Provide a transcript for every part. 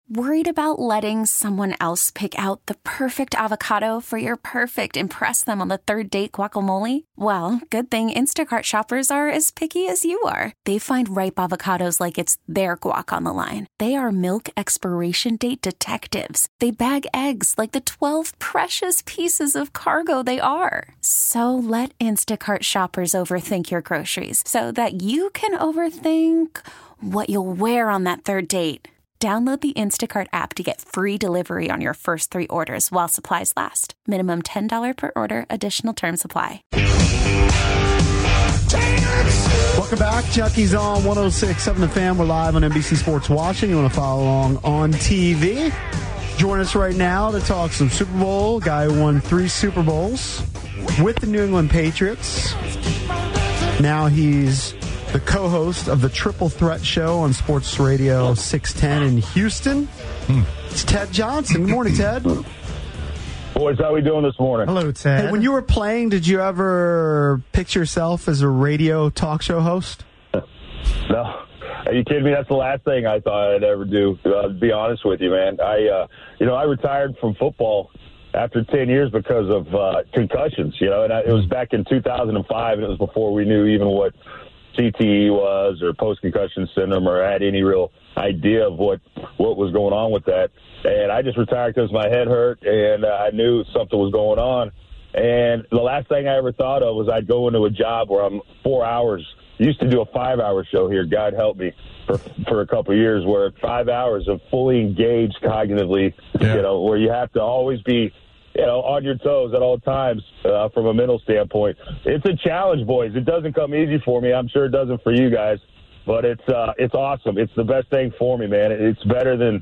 Worried about letting someone else pick out the perfect avocado for your perfect impress them on the third date guacamole? Well, good thing Instacart shoppers are as picky as you are. They find ripe avocados like it's their guac on the line. They are milk expiration date detectives. They bag eggs like the 12 precious pieces of cargo they are. So let Instacart shoppers overthink your groceries so that you can overthink what you'll wear on that third date. Download the Instacart app to get free delivery on your first 3 orders while supplies last. Minimum $10 per order. Additional terms apply. Welcome back. Chucky's on 106.7 The Fan. We're live on NBC Sports Washington. You want to follow along on TV. Join us right now to talk some Super Bowl. Guy who won 3 Super Bowls with the New England Patriots. Now he's the co-host of the Triple Threat Show on Sports Radio 610 in Houston. It's Ted Johnson. Good morning, Ted. Boys, how we doing this morning? Hello, Ted. Hey, when you were playing, did you ever picture yourself as a radio talk show host? No. Are you kidding me? That's the last thing I thought I'd ever do, to be honest with you, man. I retired from football after 10 years because of concussions, and it was back in 2005, and it was before we knew even what CTE was or post-concussion syndrome or had any real idea of what was going on with that. And I just retired because my head hurt, and I knew something was going on. And the last thing I ever thought of was I'd go into a job where I'm 4 hours. Used to do a 5-hour show here, God help me, for a couple of years, where 5 hours of fully engaged cognitively, where you have to always be on your toes at all times from a mental standpoint. It's a challenge, boys. It doesn't come easy for me. I'm sure it doesn't for you guys, but it's awesome. It's the best thing for me, man. It's better than,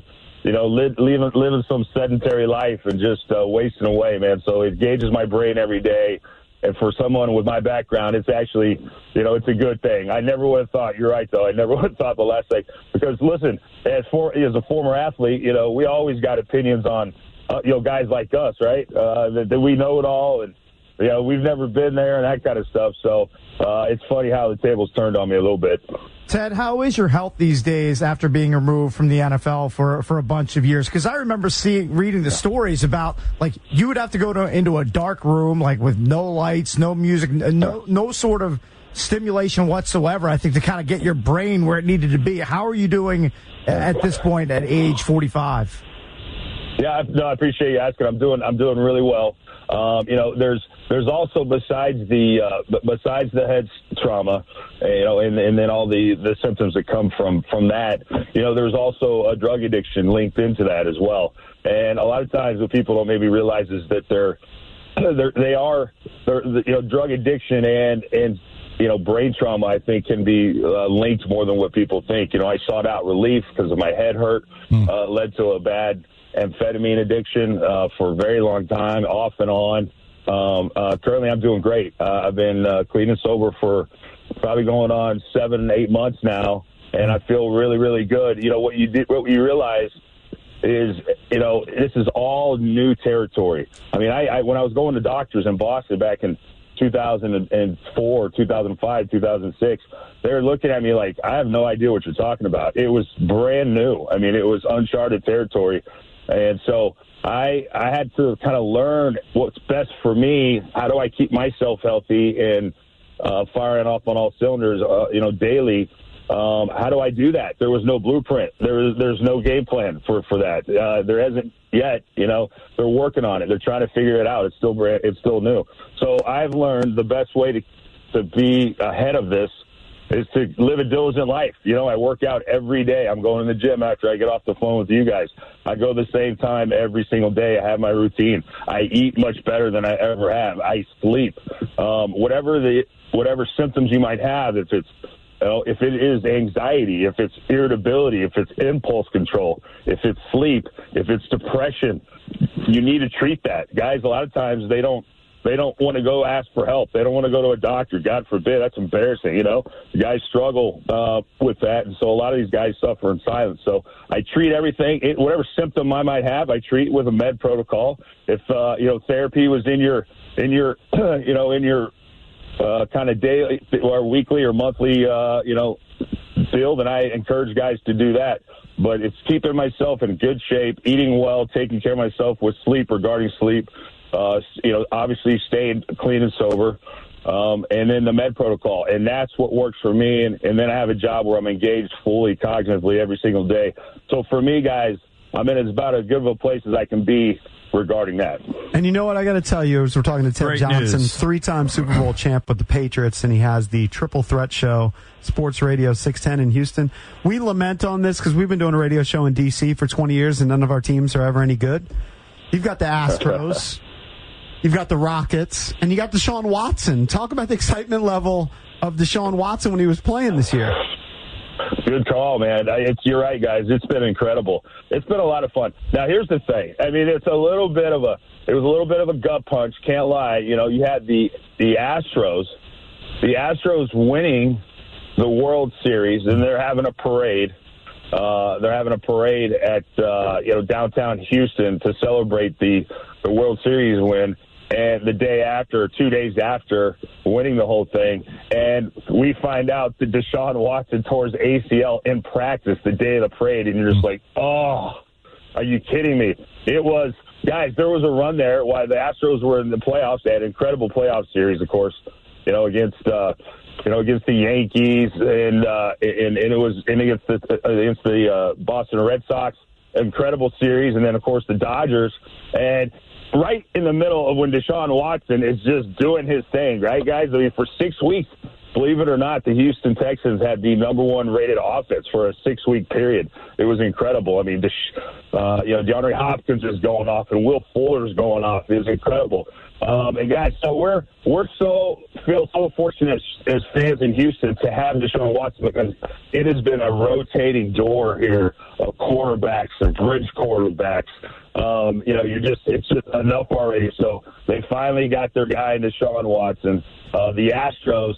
living some sedentary life and just wasting away, man. So it engages my brain every day. And for someone with my background, it's actually, it's a good thing. I never would have thought, you're right, though, I never would have thought the last thing. Because, listen, as a former athlete, we always got opinions on, guys like us, right? That we know it all, and we've never been there and that kind of stuff. So it's funny how the tables turned on me a little bit. Ted, how is your health these days after being removed from the NFL for a bunch of years? Because I remember reading the stories about, like, you would have to go into a dark room, like, with no lights, no music, no sort of stimulation whatsoever, I think, to kind of get your brain where it needed to be. How are you doing at this point at age 45? Yeah, I appreciate you asking. I'm doing really well. There's also besides the head trauma, and then all the symptoms that come from that. There's also a drug addiction linked into that as well. And a lot of times, what people don't maybe realize is that they're drug addiction and brain trauma, I think, can be linked more than what people think. I sought out relief because of my head hurt, led to a bad amphetamine addiction for a very long time, off and on. Currently, I'm doing great. I've been clean and sober for probably going on 7-8 months now, and I feel really, really good. What you realize is, this is all new territory. I mean, I when I was going to doctors in Boston back in 2004, 2005, 2006, they were looking at me like, I have no idea what you're talking about. It was brand new. I mean, it was uncharted territory. And so I had to kind of learn what's best for me. How do I keep myself healthy and firing off on all cylinders, daily? How do I do that? There was no blueprint. There's no game plan for that. There hasn't yet. They're working on it. They're trying to figure it out. It's still new. So I've learned the best way to be ahead of this is to live a diligent life. I work out every day. I'm going to the gym after I get off the phone with you guys. I go the same time every single day. I have my routine. I eat much better than I ever have. I sleep. Whatever symptoms you might have, if it is anxiety, if it's irritability, if it's impulse control, if it's sleep, if it's depression, you need to treat that. Guys, a lot of times they don't want to go ask for help. They don't want to go to a doctor. God forbid. That's embarrassing. The guys struggle with that, and so a lot of these guys suffer in silence. So I treat everything, whatever symptom I might have, I treat with a med protocol. If therapy was in your kind of daily or weekly or monthly, deal, then I encourage guys to do that. but it's keeping myself in good shape, eating well, taking care of myself with sleep, regarding sleep, obviously staying clean and sober, and then the med protocol. And that's what works for me. And then I have a job where I'm engaged fully cognitively every single day. So for me, guys, I'm in as about as good of a place as I can be regarding that. And you know what I got to tell you is we're talking to Ted Johnson, 3-time Super Bowl champ with the Patriots, and he has the Triple Threat Show, Sports Radio 610 in Houston. We lament on this because we've been doing a radio show in D.C. for 20 years, and none of our teams are ever any good. You've got the Astros, you've got the Rockets, and you got Deshaun Watson. Talk about the excitement level of Deshaun Watson when he was playing this year. Good call, man. You're right, guys. It's been incredible. It's been a lot of fun. Now, here's the thing. I mean, it was a little bit of a gut punch. Can't lie. You know, you had the Astros winning the World Series, and they're having a parade. They're having a parade at downtown Houston to celebrate the World Series win. And the day after, 2 days after winning the whole thing, and we find out that Deshaun Watson tore his ACL in practice the day of the parade, and you're just like, oh, are you kidding me? It was, guys, there was a run there while the Astros were in the playoffs. They had an incredible playoff series, of course, against the Yankees, and it was against the Boston Red Sox. Incredible series, and then, of course, the Dodgers. And right in the middle of when Deshaun Watson is just doing his thing, right, guys? I mean, for 6 weeks, believe it or not, the Houston Texans had the number one rated offense for a 6-week period. It was incredible. I mean, DeAndre Hopkins is going off, and Will Fuller's going off. It was incredible. And guys, so we're feel so fortunate as fans in Houston to have Deshaun Watson, because it has been a rotating door here of quarterbacks and bridge quarterbacks. It's just enough already. So they finally got their guy in Deshaun Watson. The Astros,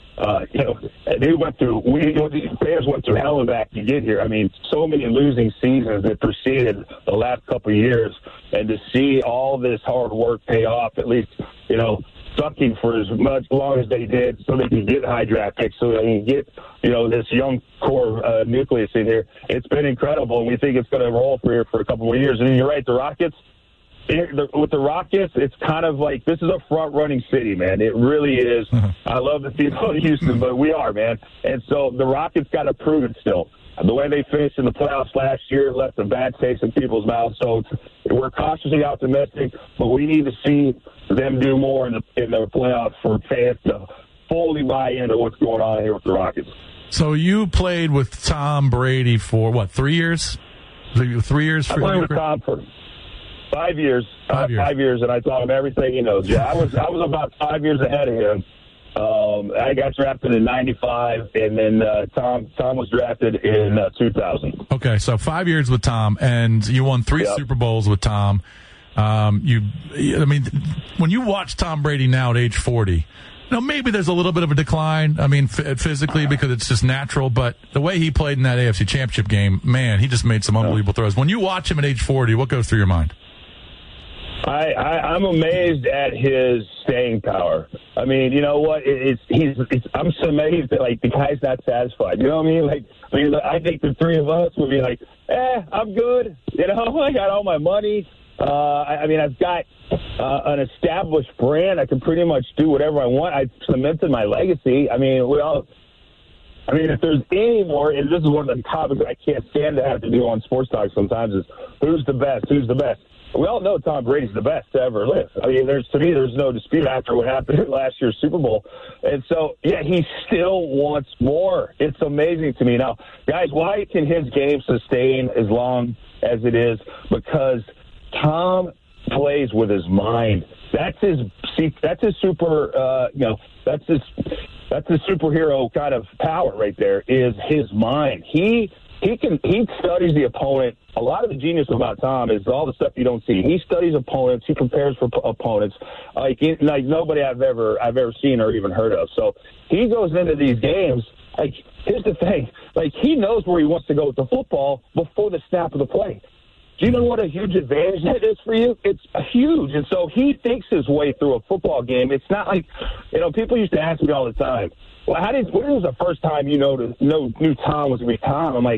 fans went through hell and back to get here. I mean, so many losing seasons that preceded the last couple of years, and to see all this hard work pay off, at least, sucking for as much long as they did, so they can get high draft picks, so they can get, this young core nucleus in here. It's been incredible, and we think it's going to roll for a couple more years. And you're right, the Rockets. With the Rockets, it's kind of like this is a front-running city, man. It really is. I love the people in Houston, but we are, man. And so the Rockets got to prove it still. The way they finished in the playoffs last year left a bad taste in people's mouths. So we're cautiously optimistic, but we need to see them do more in the playoffs for fans to fully buy into what's going on here with the Rockets. So you played with Tom Brady for, 3 years? 3 years? I played with Tom for 5 years. 5 years. 5 years, and I taught him everything he knows. Yeah, I was about 5 years ahead of him. I got drafted in 95, and then Tom was drafted in 2000. Okay, so 5 years with Tom, and you won 3 Super Bowls with Tom. When you watch Tom Brady now at age 40, maybe there's a little bit of a decline, physically, because it's just natural, but the way he played in that AFC Championship game, man, he just made some unbelievable throws. When you watch him at age 40, what goes through your mind? I'm amazed at his staying power. I mean, you know what? I'm so amazed that, the guy's not satisfied. You know what I mean? I think the three of us would be like, I'm good. I got all my money. I've got an established brand. I can pretty much do whatever I want. I've cemented my legacy. If there's any more, and this is one of the topics I can't stand to have to do on Sports Talk sometimes, is who's the best? Who's the best? We all know Tom Brady's the best to ever live. There's no dispute after what happened at last year's Super Bowl. And so, he still wants more. It's amazing to me. Now, guys, why can his game sustain as long as it is? Because Tom plays with his mind. That's his super, that's his superhero kind of power right there, is his mind. He studies the opponent. A lot of the genius about Tom is all the stuff you don't see. He studies opponents. He prepares for opponents like nobody I've ever seen or even heard of. So he goes into these games. Here's the thing. He knows where he wants to go with the football before the snap of the play. Do you know what a huge advantage that is for you? It's huge. And so he thinks his way through a football game. It's not like, people used to ask me all the time, well, when was the first time knew Tom was going to be Tom? I'm like,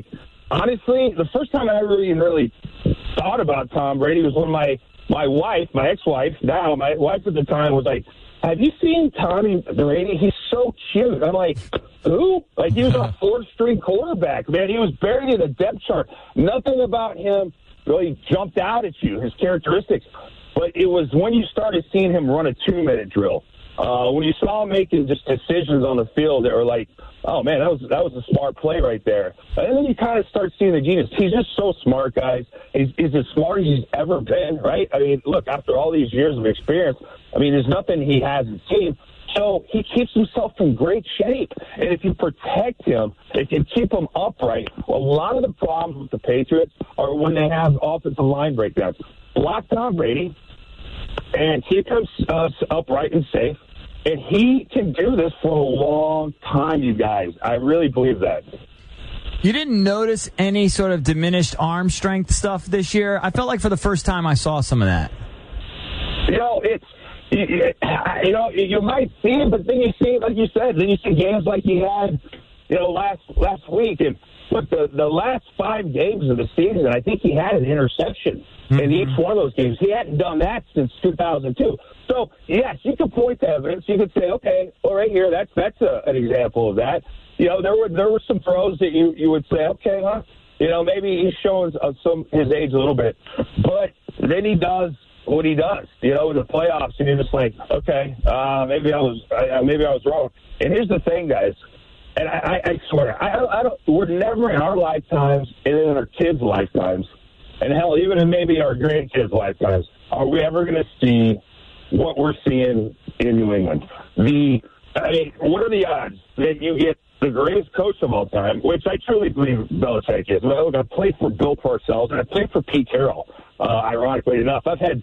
honestly, the first time I ever even really thought about Tom Brady was when my wife, my ex-wife, now my wife at the time, was like, have you seen Tommy Brady? He's so cute. I'm like, who? Like, he was a fourth-string quarterback, man. He was buried in the depth chart. Nothing about him really jumped out at you, his characteristics. But it was when you started seeing him run a 2-minute drill. When you saw him making just decisions on the field that were like, oh, man, that was a smart play right there. And then you kind of start seeing the genius. He's just so smart, guys. He's as smart as he's ever been, right? I mean, look, after all these years of experience, I mean, there's nothing he hasn't seen. So he keeps himself in great shape. And if you protect him, if you keep him upright, a lot of the problems with the Patriots are when they have offensive line breakdowns. Block Tom Brady and keep him upright and safe. And he can do this for a long time, you guys. I really believe that. You didn't notice any sort of diminished arm strength stuff this year? I felt like for the first time I saw some of that. You might see it, but then you see, like you said, then you see games like he had, last week. And look, the last 5 games of the season, I think he had an interception in each one of those games. He hadn't done that since 2002. So, yes, you could point to evidence. You could say, okay, well, right here, that's an example of that. There were some throws that you would say, okay, huh? Maybe he's showing his age a little bit. But then he does what he does, in the playoffs, and you're just like, okay, maybe I was wrong. And here's the thing, guys, and I swear, we're never in our lifetimes and in our kids' lifetimes, and hell, even in maybe our grandkids' lifetimes, are we ever going to see what we're seeing in New England? What are the odds that you get the greatest coach of all time, which I truly believe Belichick is? Well, I played for Bill Parcells, and I played for Pete Carroll. Ironically enough, I've had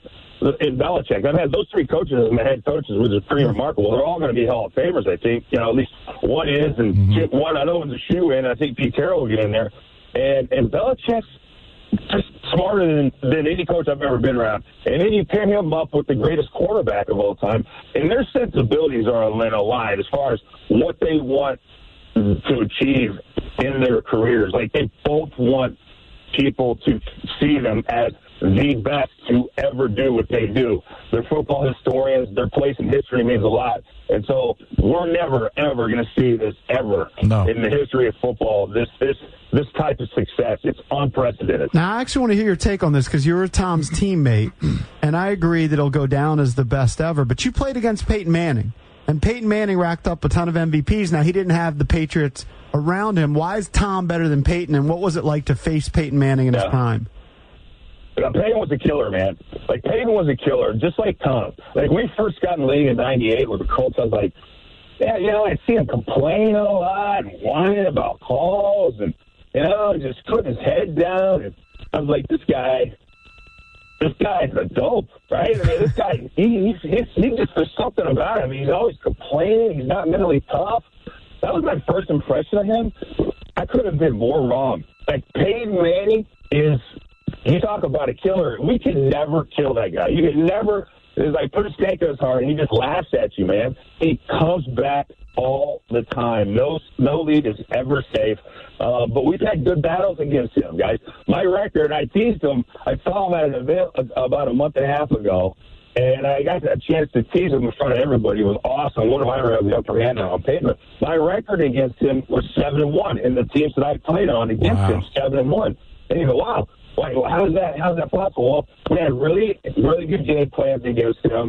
those 3 coaches as my head coaches, which is pretty remarkable. They're all going to be Hall of Famers, I think. At least one is, and one I know is a shoe-in. I think Pete Carroll will get in there. And Belichick's just smarter than any coach I've ever been around. And then you pair him up with the greatest quarterback of all time, and their sensibilities are aligned as far as what they want to achieve in their careers. Like, they both want people to see them as the best to ever do what they do. They're football historians. Their place in history means a lot. And so we're never, ever going to see this ever in the history of football, this type of success. It's unprecedented. Now, I actually want to hear your take on this because you were Tom's teammate, and I agree that it'll go down as the best ever. But you played against Peyton Manning, and Peyton Manning racked up a ton of MVPs. Now, he didn't have the Patriots around him. Why is Tom better than Peyton, and what was it like to face Peyton Manning in his prime? Peyton was a killer, man. Like, Peyton was a killer, just like Tom. Like, when we first got in the league in '98 with the Colts, I was like, I'd see him complain a lot and whining about calls and, just putting his head down. And I was like, this guy's a dope, right? I mean, this guy, he just, there's something about him. He's always complaining. He's not mentally tough. That was my first impression of him. I could have been more wrong. Like, Peyton Manning is... You talk about a killer. We can never kill that guy. You can never, it's like, put a stake in his heart, and he just laughs at you, man. He comes back all the time. No lead is ever safe. But we've had good battles against him, guys. My record, I teased him. I saw him at an event about a month and a half ago, and I got a chance to tease him in front of everybody. It was awesome. What do I have the upper hand on Peyton? My record against him was 7-1, and the teams that I played on against him, 7-1. And you go, wow. Like, well, how's that possible? Well, we had really, really good game plans against him.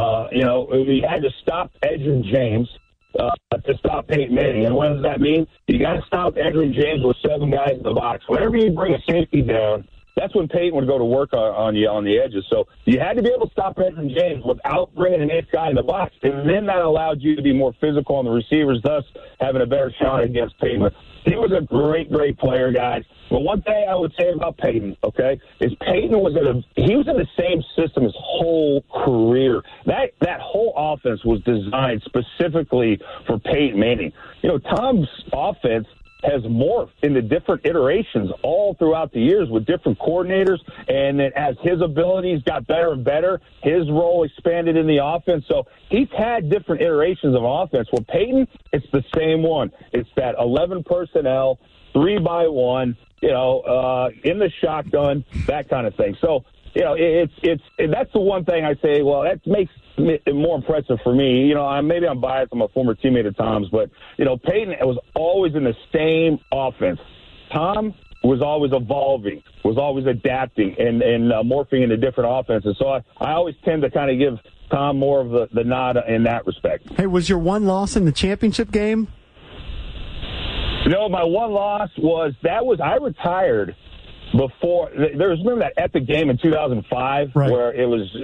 We had to stop Edgerrin James to stop Peyton Manning. And what does that mean? You got to stop Edgerrin James with 7 guys in the box. Whenever you bring a safety down, that's when Peyton would go to work on you on the edges. So you had to be able to stop Edgerrin James without bringing an 8th guy in the box. And then that allowed you to be more physical on the receivers, thus having a better shot against Peyton. He was a great, great player, guys. But one thing I would say about Peyton, okay, is Peyton was in the same system his whole career. That whole offense was designed specifically for Peyton Manning. Tom's offense has morphed into different iterations all throughout the years with different coordinators, and then as his abilities got better and better, his role expanded in the offense. So he's had different iterations of offense. Well, Peyton, it's the same one. It's that 11 personnel. 3-by-1, in the shotgun, that kind of thing. So, that's the one thing I say, well, that makes it more impressive for me. Maybe I'm biased. I'm a former teammate of Tom's, but, Peyton was always in the same offense. Tom was always evolving, was always adapting and morphing into different offenses. So I always tend to kind of give Tom more of the nod in that respect. Hey, was your one loss in the championship game? My one loss was I retired before. Remember that epic game in 2005 where it was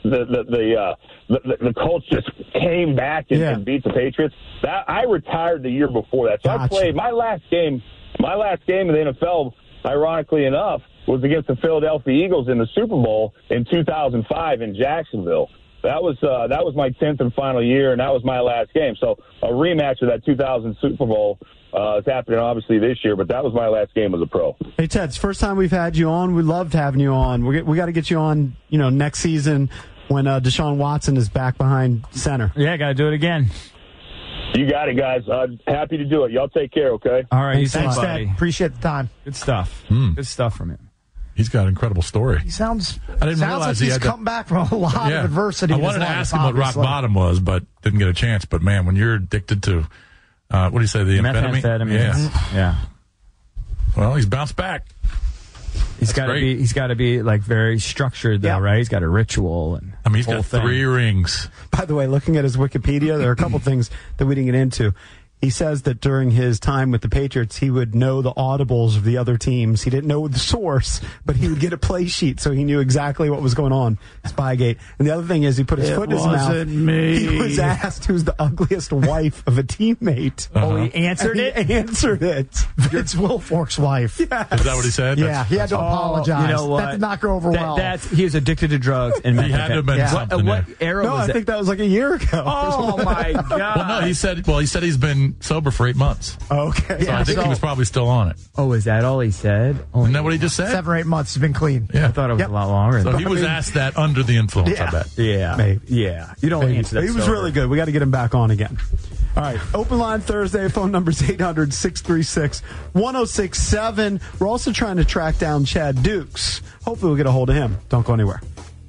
the Colts just came back and beat the Patriots. I retired the year before that, so I played my last game. My last game in the NFL, ironically enough, was against the Philadelphia Eagles in the Super Bowl in 2005 in Jacksonville. That was my 10th and final year, and that was my last game. So a rematch of that 2000 Super Bowl is happening obviously this year, but that was my last game as a pro. Hey, Ted, it's the first time we've had you on. We loved having you on. We got to get you on, next season when Deshaun Watson is back behind center. Yeah, got to do it again. You got it, guys. Happy to do it. Y'all take care, okay? All right. Thanks, Ted. Appreciate the time. Good stuff. Good stuff from him. He's got an incredible story. He sounds. I didn't realize like he's come back from a lot of adversity. I wanted to ask him what rock bottom was, but didn't get a chance. But man, when you're addicted to, what do you say, the methamphetamine? Yeah. Well, he's bounced back. He's got to be like very structured though, right? He's got a ritual and he's got 3 rings. By the way, looking at his Wikipedia, there are a couple things that we didn't get into. He says that during his time with the Patriots, he would know the audibles of the other teams. He didn't know the source, but he would get a play sheet, so he knew exactly what was going on. Spygate. And the other thing is he put his foot in his mouth. He was asked who's the ugliest wife of a teammate. Oh, he answered it? He answered it. It's Wilfork's wife. Yes. Is that what he said? Yeah, he had to apologize. You know what? That did not go over well. He was addicted to drugs and he had to have been something. What era was I think that was like a year ago. Oh, my God. Well, no, he said he's been sober for 8 months. Okay. So I think he was probably still on it. Oh, is that all he said? Isn't that what he just said? 7 or 8 months. He's been clean. Yeah. I thought it was a lot longer. So he was asked that under the influence, I bet. Yeah. Maybe. Yeah. You don't answer that. He was really good. We got to get him back on again. All right. Open line Thursday. Phone number's 800-636-1067. We're also trying to track down Chad Dukes. Hopefully we'll get a hold of him. Don't go anywhere.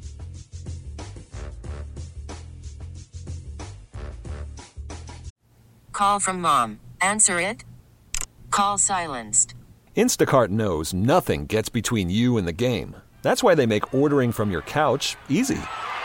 Call from mom. Answer it. Call silenced. Instacart knows nothing gets between you and the game. That's why they make ordering from your couch easy.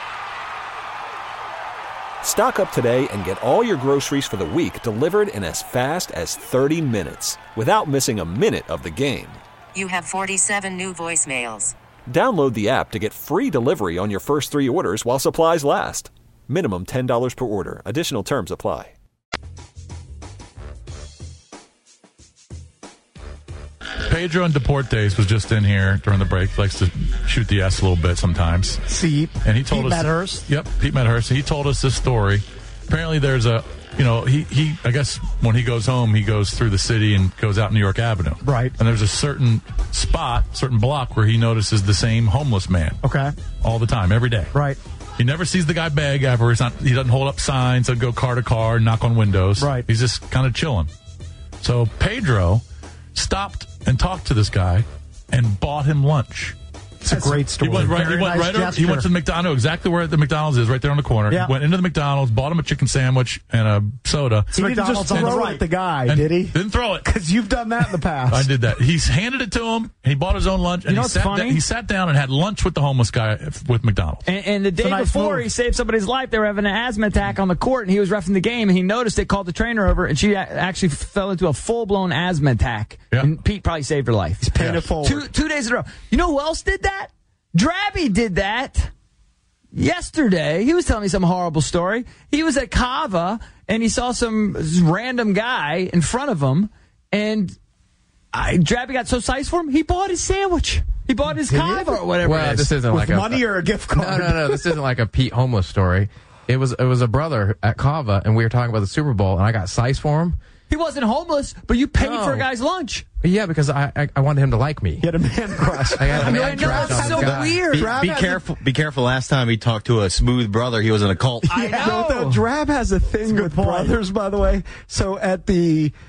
Stock up today and get all your groceries for the week delivered in as fast as 30 minutes without missing a minute of the game. You have 47 new voicemails. Download the app to get free delivery on your first 3 orders while supplies last. Minimum $10 per order. Additional terms apply. Pedro and Deportes was just in here during the break. He likes to shoot the S a little bit sometimes. And he told us. Pete Medhurst. Yep, Pete Medhurst. He told us this story. Apparently, there's I guess when he goes home, he goes through the city and goes out New York Avenue. Right. And there's a certain block where he notices the same homeless man. Okay. All the time, every day. Right. He never sees the guy beg ever. He doesn't hold up signs, doesn't go car to car, knock on windows. Right. He's just kind of chilling. So Pedro stopped and talked to this guy and bought him lunch. It's a great story. He went right over. He went to the McDonald's. I know exactly where the McDonald's is, right there on the corner. Yeah. He went into the McDonald's, bought him a chicken sandwich and a soda. He didn't just throw it at the guy, did he? Didn't throw it. Because you've done that in the past. I did that. He handed it to him. He bought his own lunch. And he sat down and had lunch with the homeless guy with McDonald's. And the day before he saved somebody's life, they were having an asthma attack on the court, and he was reffing the game, and he noticed it, called the trainer over, and she actually fell into a full-blown asthma attack. Yeah. And Pete probably saved her life. He's paying it forward. 2 days in a row. You know who else did that? Drabby did that yesterday. He was telling me some horrible story. He was at Cava, and he saw some random guy in front of him, and Drabby got so sized for him, he bought his sandwich. He bought his Cava or whatever. Well, this isn't like money or a gift card. No. This isn't like a Pete homeless story. It was a brother at Cava, and we were talking about the Super Bowl, and I got sized for him. He wasn't homeless, but you paid for a guy's lunch. Yeah, because I wanted him to like me. He had a man crush. I had a man crush. That's so weird. Be careful. Last time he talked to a smooth brother, he was in a cult. I know. Drab has a thing with brothers, by the way. So at the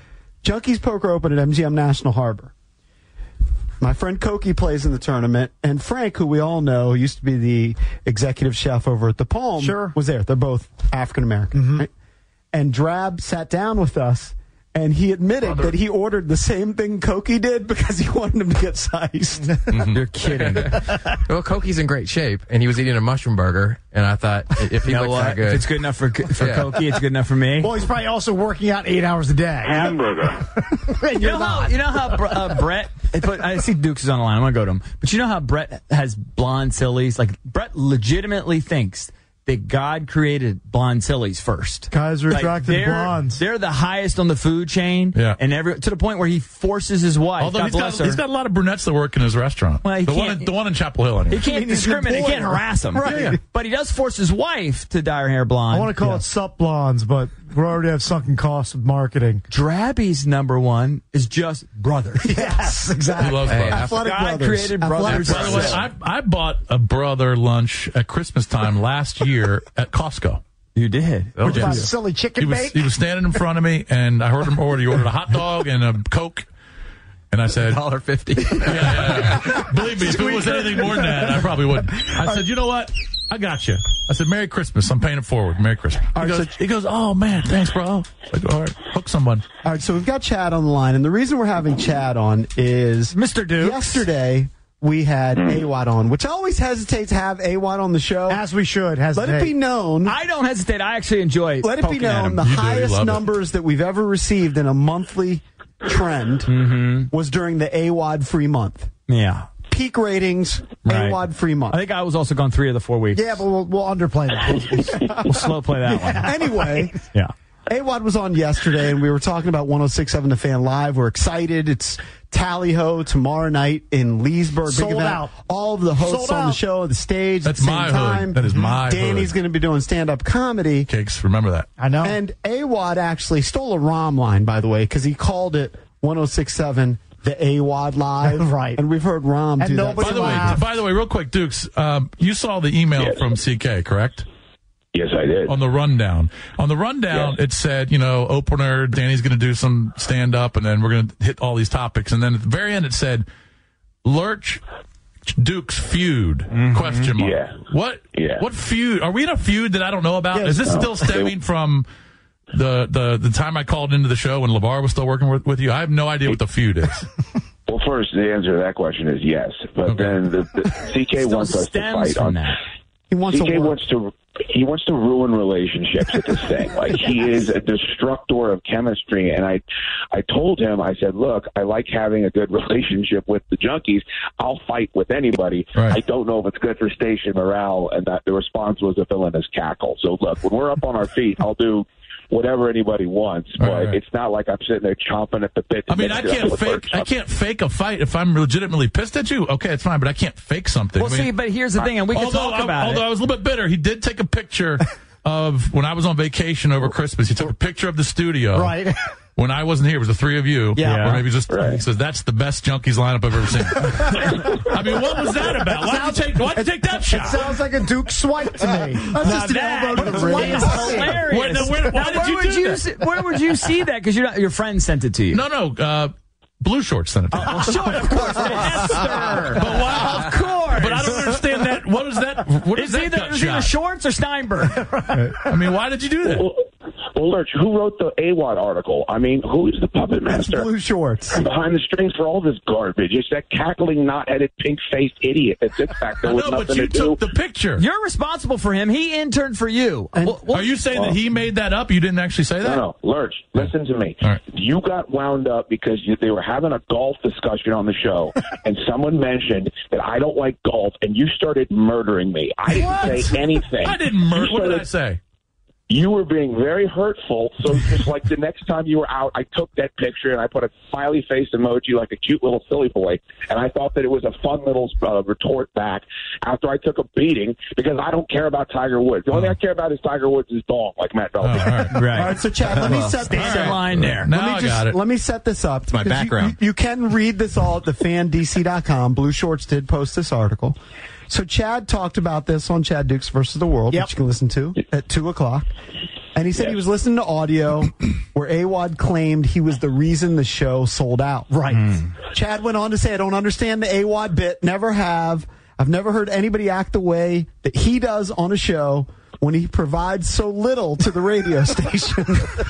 Junkies Poker Open at MGM National Harbor. My friend Koki plays in the tournament, and Frank, who we all know, used to be the executive chef over at the Palm, was there. They're both African-American. Right? And Drab sat down with us, and he admitted that he ordered the same thing Koki did because he wanted him to get sized. You're kidding. Well, Koki's in great shape, and he was eating a mushroom burger, and I thought, if he looks that good. If it's good enough for Koki, it's good enough for me. Well, he's probably also working out 8 hours a day. Hamburger. You know how Brett, I see Dukes is on the line. I'm going to go to him. But you know how Brett has blonde sillies? Like, Brett legitimately thinks that God created blonde sillies first. Guys are attracted to blondes. They're the highest on the food chain. Yeah. And to the point where he forces his wife. Although he's got a lot of brunettes that work in his restaurant. Well, the one in Chapel Hill. Anyway. He can't discriminate. He can't harass them. Right. Yeah. But he does force his wife to dye her hair blonde. I want to call it sup blondes, but we already have sunken costs of marketing. Drabby's number one is just brothers. Yes, exactly. He loves brothers. Athletic God brothers. created brothers. By the way, I bought a brother lunch at Christmas time last year at Costco. You did. Which Yeah. about silly chicken bake? He was standing in front of me, and I heard him order. He ordered a hot dog and a Coke. And I said, $1.50. yeah. Believe me, if it was anything more than that, I probably wouldn't. I said, you know what? I got you. I said, Merry Christmas. I'm paying it forward. Merry Christmas. He goes, oh, man, thanks, bro. I go, all right, hook someone. All right, so we've got Chad on the line, and the reason we're having Chad on is Mr. Dukes. Yesterday, we had AWOD on, which I always hesitate to have AWOD on the show. As we should. Let it be known. I don't hesitate. I actually enjoy Let it be known the highest numbers that we've ever received in a monthly trend was during the AWOD free month. Yeah. Peak ratings, AWOD free month. I think I was also gone 3 of the 4 weeks. Yeah, but we'll underplay that. We'll slow play that one. Anyway, Yeah. AWOD was on yesterday, and we were talking about 106.7 The Fan Live. We're excited. It's Tally-Ho tomorrow night in Leesburg. Sold Big event. out. All of the hosts Sold on the out. show, the stage That's at the same my time. hood. That is my Danny's hood. going to be doing stand-up comedy. Cakes, remember that. I know. And AWOD actually stole a ROM line, by the way, because he called it 106.7 The AWOD Live. Right. And we've heard ROM And do that. nobody laughed. By the way, real quick, Dukes, you saw the email from CK, correct? Yes, I did. On the rundown. It said, opener, Danny's going to do some stand-up, and then we're going to hit all these topics. And then at the very end, it said, Lurch Dukes feud, question mark. Yeah. What? Yeah. What feud? Are we in a feud that I don't know about? Yes. Is this still stemming from the time I called into the show when LeVar was still working with you? I have no idea what the feud is. Well, first, the answer to that question is yes. But then the CK wants us to fight on that. He wants CK to work. wants to ruin relationships at this thing. Like, he is a destructor of chemistry. And I told him, I said, look, I like having a good relationship with the Junkies. I'll fight with anybody. Right. I don't know if it's good for station morale. And that the response was a villainous cackle. So look, when we're up on our feet, I'll do whatever anybody wants, but right. It's not like I'm sitting there chomping at the bit. I mean, I can't fake a fight if I'm legitimately pissed at you. Okay, it's fine, but I can't fake something. Well, see, but here's the thing, and we can talk about it. Although I was a little bit bitter, he did take a picture of when I was on vacation over Christmas. He took a picture of the studio. Right. When I wasn't here, it was the three of you. Yeah. Or maybe just, he says, that's the best Junkies lineup I've ever seen. I mean, what was that about? Why'd you take that shot? It sounds like a Duke swipe to me. That's just an elbow to the It's ribs. hilarious. Why did you do that? Where would you see that? Because your friend sent it to you. No, Blue Shorts sent it to me. Sure, of course, Esther. But why? Of course. But I don't understand that. What is that? What is It's that either Shorts or Steinberg. I mean, why did you do that? Well, Lurch, who wrote the AWOD article? I mean, who is the puppet master? Blue Shorts. Behind the strings for all this garbage. It's that cackling, knot-headed, pink-faced idiot that sits back there with No, nothing but you to do. took the picture. You're responsible for him. He interned for you. Are you saying that he made that up? You didn't actually say that? No, Lurch, listen to me. All right. You got wound up because they were having a golf discussion on the show, and someone mentioned that I don't like golf, and you started murdering me. I didn't say anything. I didn't murder. What did I say? You were being very hurtful, so just like the next time you were out, I took that picture and I put a smiley face emoji like a cute little silly boy, and I thought that it was a fun little retort back after I took a beating because I don't care about Tiger Woods. The only thing I care about is Tiger Woods' dong, like Matt Bell. Right. All right, so Chad, let me set this Stand in line there. Now I got it. Let me set this up. It's my background. You can read this all at thefandc.com. Blue Shorts did post this article. So Chad talked about this on Chad Dukes versus the World, which you can listen to at 2 o'clock. And he said he was listening to audio where AWOD claimed he was the reason the show sold out. Right. Chad went on to say, I don't understand the AWOD bit. Never have. I've never heard anybody act the way that he does on a show when he provides so little to the radio station.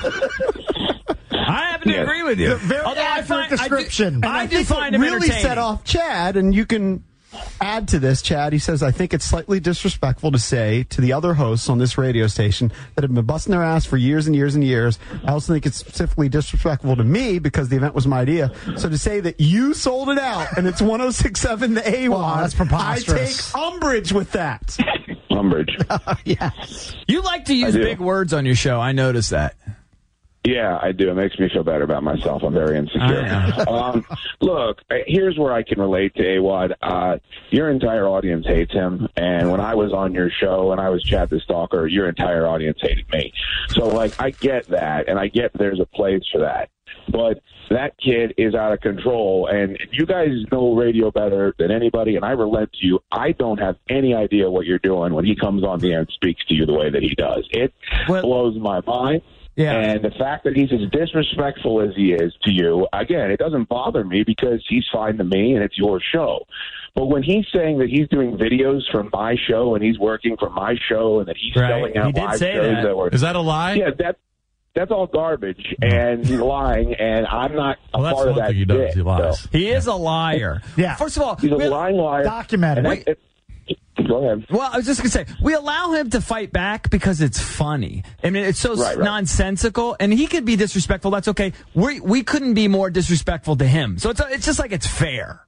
I happen to agree with you. Very accurate description. I do find him really entertaining. set off Chad, and you can add to this, Chad. He says, I think it's slightly disrespectful to say to the other hosts on this radio station that have been busting their ass for years and years and years. I also think it's specifically disrespectful to me because the event was my idea. So to say that you sold it out and it's 106.7 the AWOD, Well, that's preposterous. I take umbrage with that. Umbrage. Yes. You like to use big words on your show. I noticed that. Yeah, I do. It makes me feel better about myself. I'm very insecure. Look, here's where I can relate to AWOD. Your entire audience hates him, and when I was on your show and I was Chad the Stalker, your entire audience hated me. So, like, I get that, and I get there's a place for that. But that kid is out of control, and you guys know radio better than anybody, and I relent to you. I don't have any idea what you're doing when he comes on the air and speaks to you the way that he does. It blows my mind. Yeah. And the fact that he's as disrespectful as he is to you, again, it doesn't bother me because he's fine to me and it's your show. But when he's saying that he's doing videos from my show and he's working for my show and that he's selling out live shows that were... Is that a lie? Yeah, that's all garbage, and he's lying, and I'm not a part of that. He does. He lies. So. He is a liar. Yeah. First of all, He's a lying liar. Documented. Go ahead. Well, I was just going to say, we allow him to fight back because it's funny. I mean, it's so nonsensical, and he could be disrespectful. That's okay. We couldn't be more disrespectful to him. So it's just like it's fair.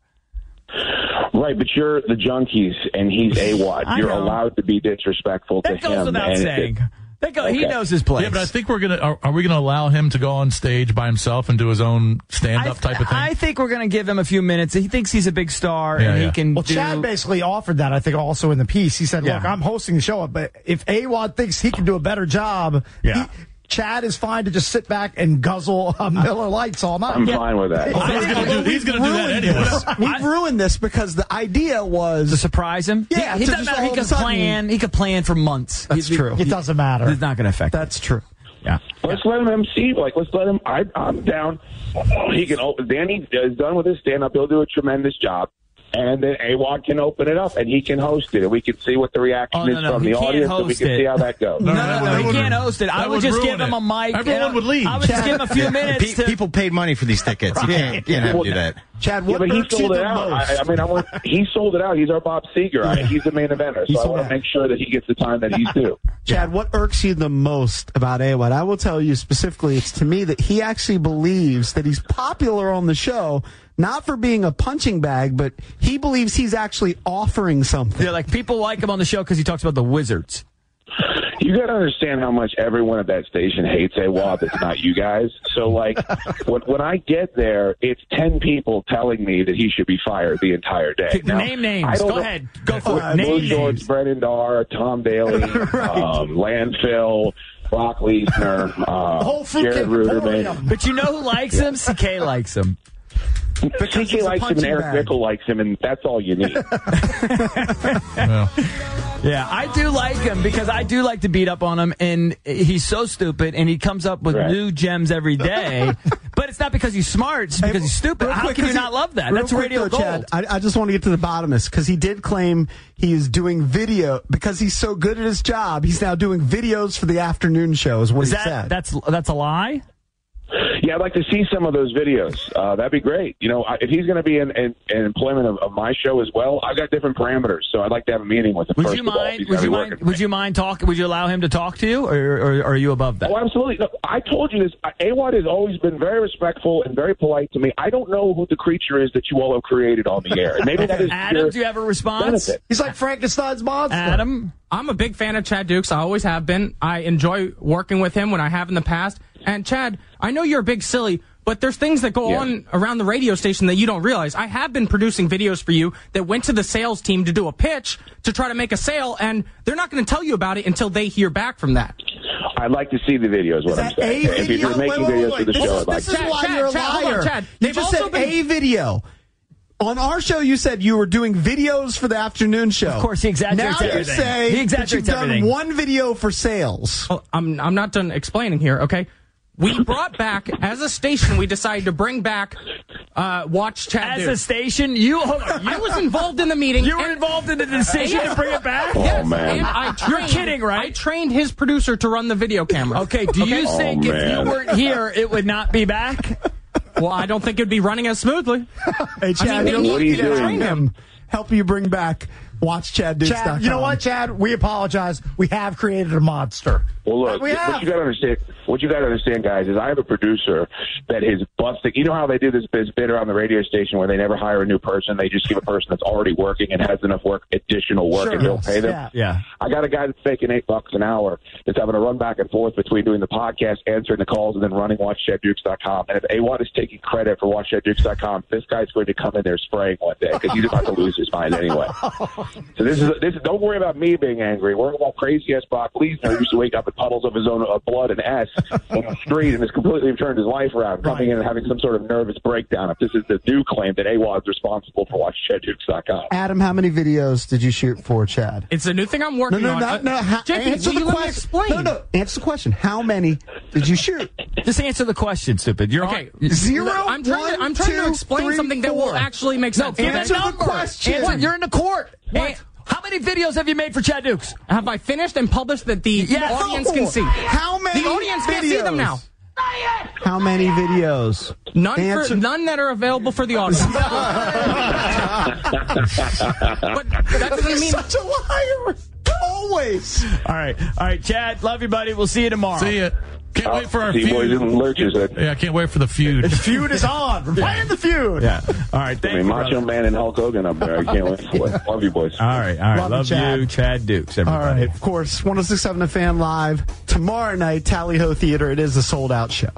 Right, but you're the Junkies, and he's AWOD. You're know. allowed to be disrespectful to him. That goes without saying. Okay. He knows his place. Yeah, but I think are we gonna allow him to go on stage by himself and do his own stand-up type of thing? I think we're going to give him a few minutes. He thinks he's a big star, and he can Well, do... Chad basically offered that, I think, also in the piece. He said, look, I'm hosting the show, but if AWOD thinks he can do a better job, Chad is fine to just sit back and guzzle Miller Lights all night. I'm fine with that. He's going to do that anyway. We've ruined this because the idea was... To surprise him? Yeah. He doesn't matter. He could plan for months. That's true. It doesn't matter. It's not going to affect him. That's true. Yeah. Let's let him MC. Let's let him... I'm down. He can open... Danny is done with his stand-up. He'll do a tremendous job. And then AWOD can open it up, and he can host it, and we can see what the reaction is from the audience, and we can see how that goes. No, he can't host it. I would just give him a mic. Everyone would leave. I would just give him a few minutes. People paid money for these tickets. You can't have to do that. Chad, Yeah, what but he irks you sold it the out. most? He sold it out. He's our Bob Seger. He's the main eventer, so I want to make sure that he gets the time that he's due. Chad, what irks you the most about AWOD? I will tell you specifically, it's to me that he actually believes that he's popular on the show, not for being a punching bag, but he believes he's actually offering something. Yeah, like people like him on the show because he talks about the Wizards. You got to understand how much everyone at that station hates AWOD that's not you guys. So, like, when I get there, it's 10 people telling me that he should be fired the entire day. Name names. Go ahead. Go for it. Name George, names. Brendan Darr, Tom Daly, Landfill, Brock Lesnar, Jared Ruderman. But you know who likes him? CK likes him. CK likes him and Eric Bickle likes him, and that's all you need. Yeah, I do like him because I do like to beat up on him, and he's so stupid, and he comes up with new gems every day. But it's not because he's smart; it's because he's stupid. How can you not love that? That's radio gold. Chad, I just want to get to the bottom of this because he did claim he is doing video because he's so good at his job. He's now doing videos for the afternoon show. Is what he said. That's a lie. Yeah, I'd like to see some of those videos. That'd be great. You know, if he's going to be in employment of my show as well, I've got different parameters, so I'd like to have a meeting with him. Would you mind talking? Would you allow him to talk to you, or are you above that? Oh, absolutely. No, I told you this. AWOD has always been very respectful and very polite to me. I don't know who the creature is that you all have created on the air. And maybe that is Adam, do you have a response? benefit. He's like Frankenstein's monster. Adam? I'm a big fan of Chad Dukes. I always have been. I enjoy working with him when I have in the past. And Chad, I know you're a big silly, but there's things that go on around the radio station that you don't realize. I have been producing videos for you that went to the sales team to do a pitch to try to make a sale, and they're not going to tell you about it until they hear back from that. I'd like to see the videos, what I'm saying. If you're making videos for the show, I'd like to see. This is why you're a liar. Chad. You just said a video. On our show, you said you were doing videos for the afternoon show. Of course, he exaggerates everything. Now you say he exaggerates that you've everything. done one video for sales. Well, I'm not done explaining here, okay? We brought back, as a station, we decided to bring back Watch Chad As Duke. a station, I was involved in the meeting. You were involved in the decision to bring it back? Yes, man. and You're kidding, right? I trained his producer to run the video camera. Okay, do you think if you weren't here, it would not be back? Well, I don't think it'd be running as smoothly. Hey, Chad, I mean, what are you doing? train him. Help you bring back WatchChadDukes.com. Chad, you know what, Chad? We apologize. We have created a monster. Well, look, We have. what you got to understand, guys, is I have a producer that is busting. You know how they do this bit around the radio station where they never hire a new person; they just give a person that's already working and has enough additional work, and they'll pay them. Yeah. I got a guy that's making $8 an hour that's having to run back and forth between doing the podcast, answering the calls, and then running WatchChadDukes.com. And if A-Watt is taking credit for WatchChadDukes.com, this guy's going to come in there spraying one day because he's about to lose his mind anyway. So this is. Don't worry about me being angry. Worry about crazy ass Brock Lesnar who used to wake up in puddles of his own blood and S on the street and has completely turned his life around, coming in and having some sort of nervous breakdown. If this is the new claim that A-Watt is responsible for WatchChadDukes.com. Adam, how many videos did you shoot for Chad? It's a new thing I'm working on. JP, Answer will the you let me question. explain? No, answer the question. How many did you shoot? Just answer the question, stupid. You're Okay. on. Zero. I'm trying to explain something that will actually make sense. Give Answer a the number. question. Answer. You're in the court. What? How many videos have you made for Chad Dukes? Have I finished and published that the audience can see? How many The audience can't see them now. How many videos? None that are available for the audience. But that doesn't mean Such a liar. Always. All right, Chad. Love you, buddy. We'll see you tomorrow. See ya. Can't wait for our Boys feud. and lurches. Yeah, I can't wait for the feud. The feud is on. We're playing the feud. Yeah. All right. Thank you, Macho brother. Man and Hulk Hogan up there. I can't wait for it. Love you, boys. All right. Love you, Chad. you, Chad Dukes. All Everybody. right. Of course, 106.7 The Fan Live tomorrow night, Tally Ho Theater. It is a sold-out show.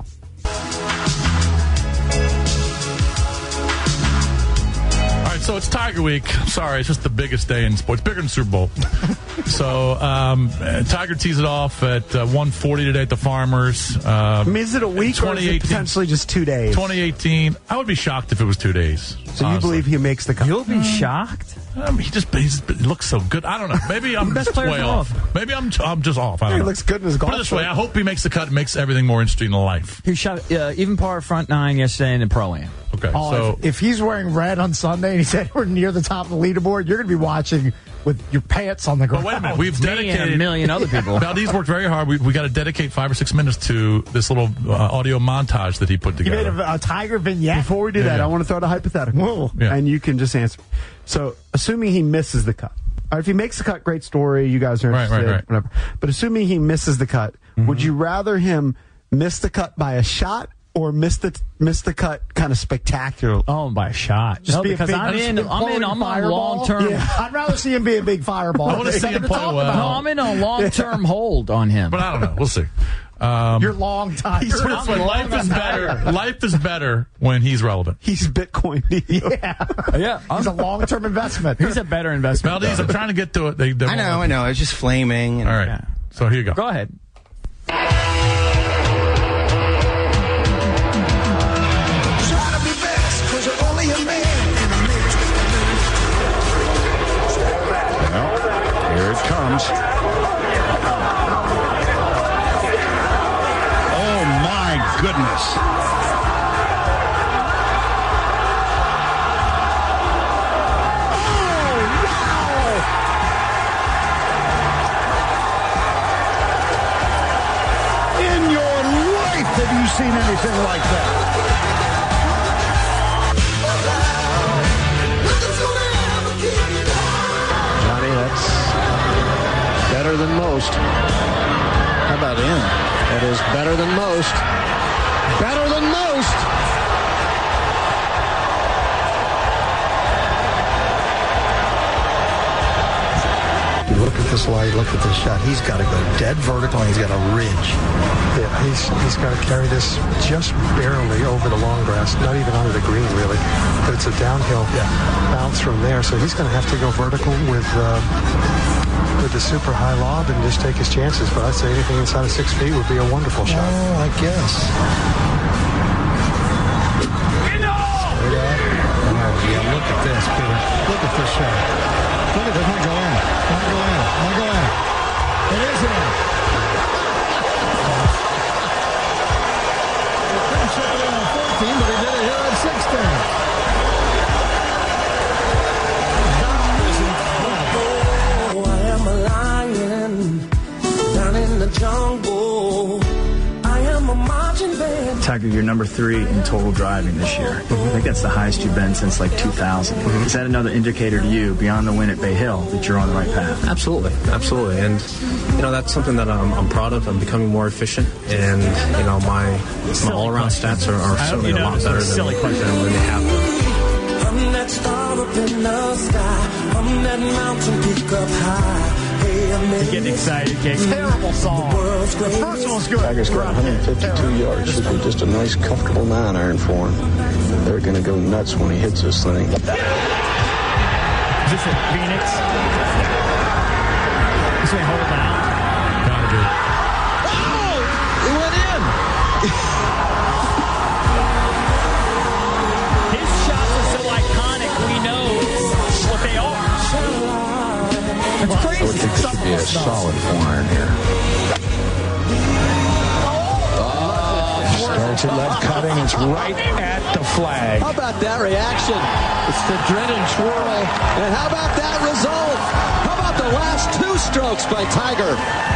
All right, so it's Tiger Week. Sorry, it's just the biggest day in sports, bigger than Super Bowl. So Tiger tees it off at 1:40 today at the Farmers. I mean, is it a week or is it potentially just 2 days? 2018. I would be shocked if it was 2 days. So you believe he makes the cut? You'll be shocked. He looks so good. I don't know. Maybe I'm Best just player in way the off. world. Maybe I'm just off. I don't He know. looks good in his golf Put it this way, shirt. I hope he makes the cut and makes everything more interesting in life. He shot even par front nine yesterday in the Pro-Am. Okay, Oh, so if he's wearing red on Sunday and he said we're near the top of the leaderboard, you're going to be watching with your pants on the but ground. wait a minute. We've Me and dedicated a million other people. Valdez worked very hard. We got to dedicate 5 or 6 minutes to this little audio montage that he put You together. made a Tiger vignette. Before we do that, Yeah. I want to throw out a hypothetical. Whoa. Yeah. And you can just answer. So, assuming he misses the cut. Or if he makes the cut, great story. You guys are Right, interested. right. Whatever. But assuming he misses the cut, would you rather him miss the cut by a shot or miss the cut kind of spectacular? Oh, by a shot. Just No, be a because big I'm on fireball. long term. Yeah. I'd rather see him be a big fireball. I wanna see him play well. No, I'm in a long term hold on him. But I don't know. We'll see. Your long time. He's Put it this way, life is better. Life is better when he's relevant. He's Bitcoin. Yeah. He's a long term investment. He's a better investment. Valdez, I'm trying to get to it. They I know. It's just flaming. And All right. So here you go. Go ahead. Here it comes. Oh, my goodness. In your life have you seen anything like that? Johnny, that's better than most. How about him? That is better than most. Better than most. You look at this light, look at this shot. He's got to go dead vertical, and he's got a ridge. Yeah, he's got to carry this just barely over the long grass, not even onto the green, really. But it's a downhill bounce from there, so he's going to have to go vertical with the super high lob and just take his chances. But I'd say anything inside of 6 feet would be a wonderful shot. Oh, I guess. Straight up. Yeah, look Look at this, Peter. Look at this shot. Look at this. Might go in. Might go in. Might go in. It is in. He couldn't shut it in on 14, but he did it here at 16. Tiger, you're number 3 in total driving this year. I think that's the highest you've been since like 2000. Is that another indicator to you, beyond the win at Bay Hill, that you're on the right path? Absolutely. And that's something that I'm proud of. I'm becoming more efficient, and my all-around stats are certainly a lot better than they have been. I'm that star up in the sky. I'm that mountain peak up high. Getting excited, King. Terrible song. The first one's good. Tiger's got 152 yards. Should be just a nice, comfortable 9-iron for him. They're going to go nuts when he hits this thing. Is this at Phoenix? This ain't holding out. Gotta be. Oh! It went in! His shots are so iconic, we know what they are. It's crazy. I would think this should be a solid 4-iron here. Starts it left cutting. It's right at the flag. How about that reaction? It's the Drennan twirl. And how about that result? How about the last 2 strokes by Tiger?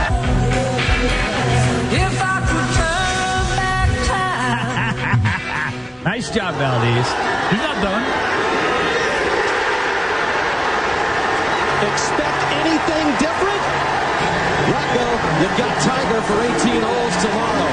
If I could turn back time. Nice job, Valdez. He's not done. Expect anything different? Rocco, you've got Tiger for 18 holes tomorrow.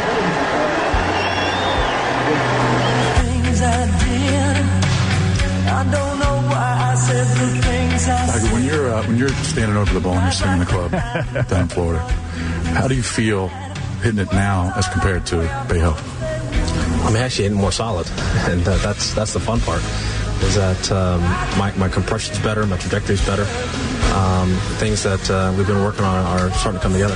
Things I did, I don't know why I said the things I said. Tiger, when you're standing over the ball and you're swinging the club down in Florida, how do you feel hitting it now as compared to Bay Hill? I'm actually hitting more solid, and that's the fun part. Is that my compression's better, my trajectory's better. Things that we've been working on are starting to come together.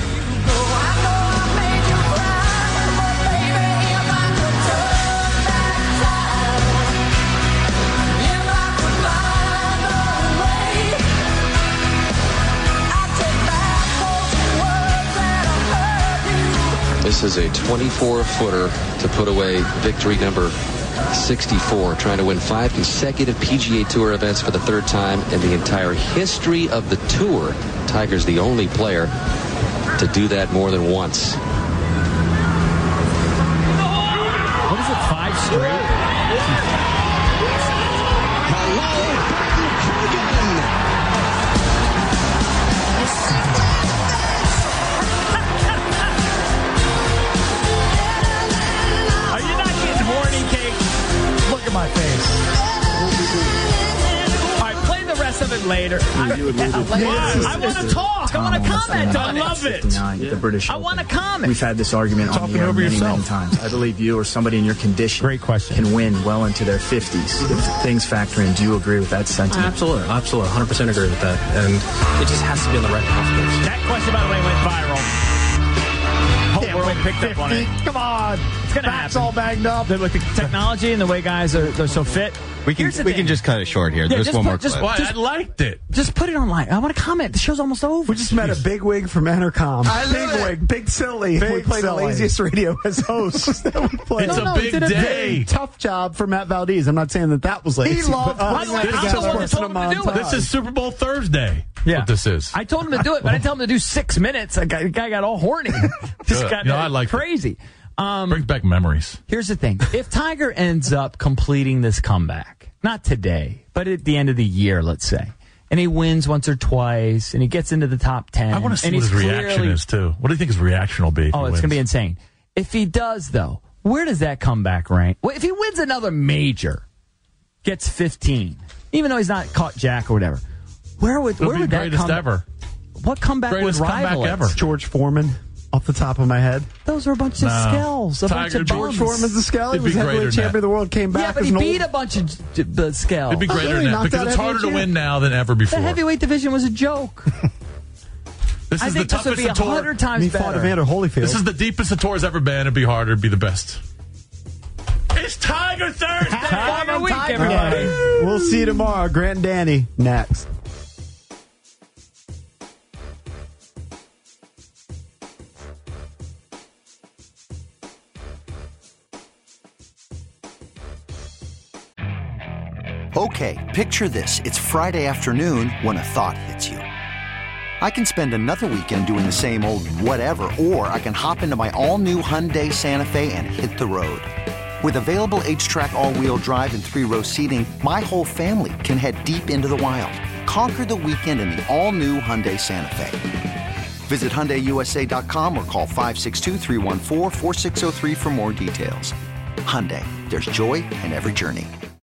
This is a 24-footer to put away victory number 64, trying to win 5 consecutive PGA Tour events for the 3rd time in the entire history of the tour. Tiger's the only player to do that more than once. What is it, 5 straight? Are you not getting horny, Kate? Look at my face. All right, play the rest of it later. I want to talk. I want to comment on it. I love it. The British I want to comment. We've had this argument on the air many times. I believe you or somebody in your condition can win well into their 50s. If things factor in, do you agree with that sentiment? Absolutely. 100% agree with that. And it just has to be on the right golf course. That question, by the way, went viral. Whole world picked up on it. Come on. It's going to happen. It's all banged up. With the technology and the way guys are they're so fit. We can just cut it short here. There's one more clip. I liked it. Just put it online. I want to comment. The show's almost over. We just met a bigwig from Entercom. Bigwig, Big Silly. We played the laziest radio as hosts that we played. It's a big day. Very tough job for Matt Valdez. I'm not saying that was lazy. He loved This is Super Bowl Thursday. Yeah. What this is. I told him to do it, but I didn't tell him to do 6 minutes. The guy got all horny. Just got I like crazy. Brings back memories. Here's the thing. If Tiger ends up completing this comeback, not today, but at the end of the year, let's say, and he wins once or twice, and he gets into the top 10. I want to see what his reaction is, too. What do you think his reaction will be? Oh, it's going to be insane. If he does, though, where does that comeback rank? Well, if he wins another major, gets 15, even though he's not caught Jack or whatever, where would that greatest ever? What comeback greatest would rival comeback ever? George Foreman. Off the top of my head. Those are a bunch of skells. George Foreman's the skell. He was heavyweight champion of the world, came back. Yeah, but he beat a bunch of skells. It'd be greater than that because it's harder to win now than ever before. The heavyweight division was a joke. This is the toughest the tour. 100 times he better. fought Evander Holyfield. This is the deepest the tour has ever been. It'd be harder to be the best. It's Tiger Thursday. Tiger Week, Tiger everybody. Day. We'll see you tomorrow. Grant and Danny next. Okay, picture this. It's Friday afternoon when a thought hits you. I can spend another weekend doing the same old whatever, or I can hop into my all-new Hyundai Santa Fe and hit the road. With available H-Track all-wheel drive and 3-row seating, my whole family can head deep into the wild. Conquer the weekend in the all-new Hyundai Santa Fe. Visit HyundaiUSA.com or call 562-314-4603 for more details. Hyundai, there's joy in every journey.